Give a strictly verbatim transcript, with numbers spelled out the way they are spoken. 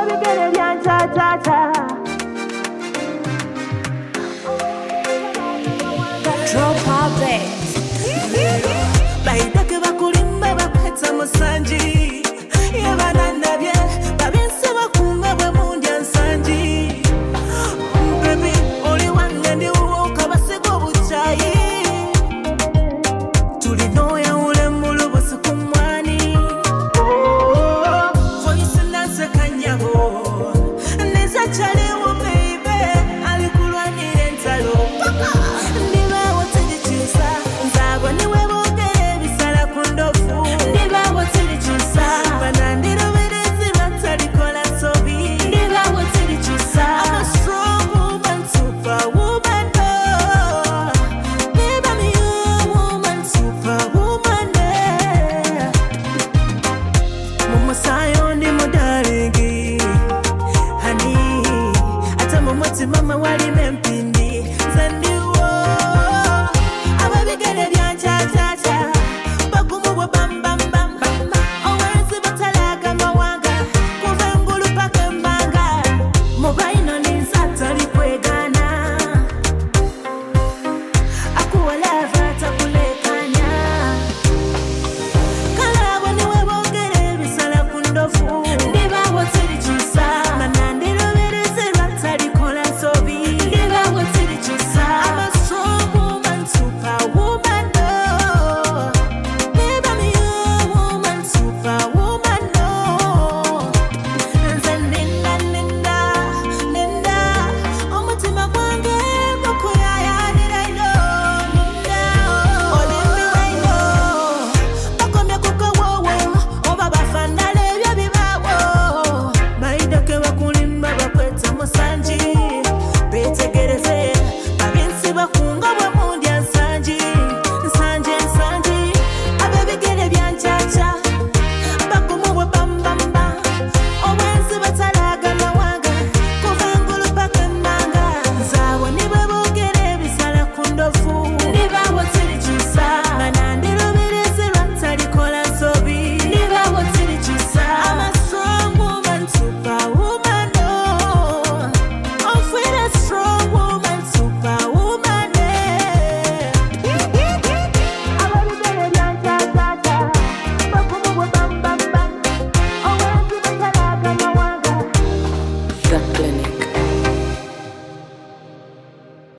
ababigere byantatata. Drop our bed. Baidake bakulimba bapeta musanji. Yabananda bye babinse bakunga bwe mundya nsanji. Baby, oli wange ndi uwoka basego buchayi. Tulinoya ule mulu busuku mwani. Oh, voice nase kanyabo. Neza chalewo baby, alikulwanire ntalo. Ndiba wotidichusa, nzabo niwe bogere bisala kundofu. Ndiba wotidichusa, banandiro berezi batalikola sobi. Ndiba wotidichusa, I'm a strong woman, superwoman, oh. Baby, I'm a woman, superwoman, eh. Mumusayo ndi mudaringi, honey. Ata mumoti mama wali mempindi, zandiwo. Ababigere byantatata, bagumu bwe bam bam bam. Owensi batalaga mawanga, kuva engulu paka embanga. Mubaino ninsata likwegana, akuwalava takulekanya. Kale abo niwe bogere bisala kundofu. Ndiba wotiri